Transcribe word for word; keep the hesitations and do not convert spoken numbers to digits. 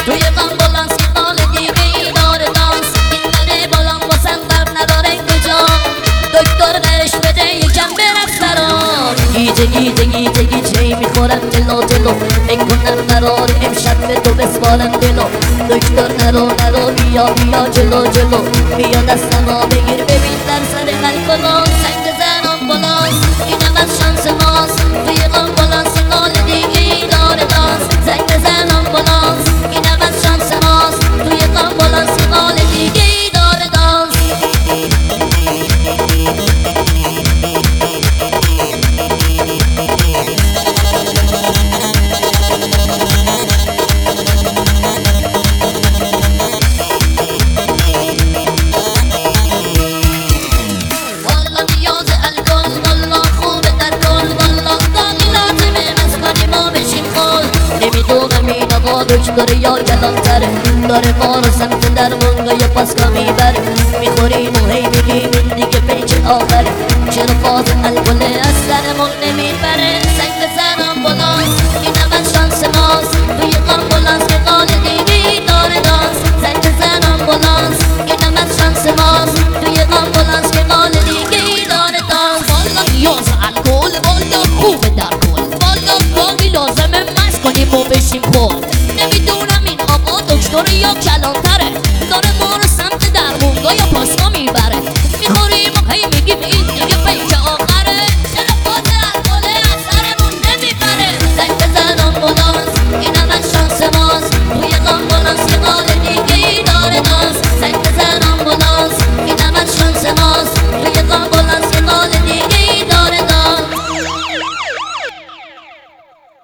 توی غم بلند سیقال دیگه دار دانس این بره بلند باسن قلب نداره کجا دکتر قرش بده یکم برقص برام گیجه گیجه گیجه گیجه میخورم جلو جلو میکنم قرار امشب به تو بسپارم دلو دکتر نرو نرو بیا بیا جلو جلو بیا دستمو بگیر ببین در سر قلب سنگ زنم بلند اینم از شانس ماست توی غم بلند سیقال دیگه دار دانس سنگ زنم بلند اینم از شانس ماست توی غم بلند سیقال دیگه دار دانس دکتر یار کلانتره داره ما رو سمت درمانگاه پاسکا میبره میخوریم و هی میگیم این دیگه پیچ آخره چرا فاز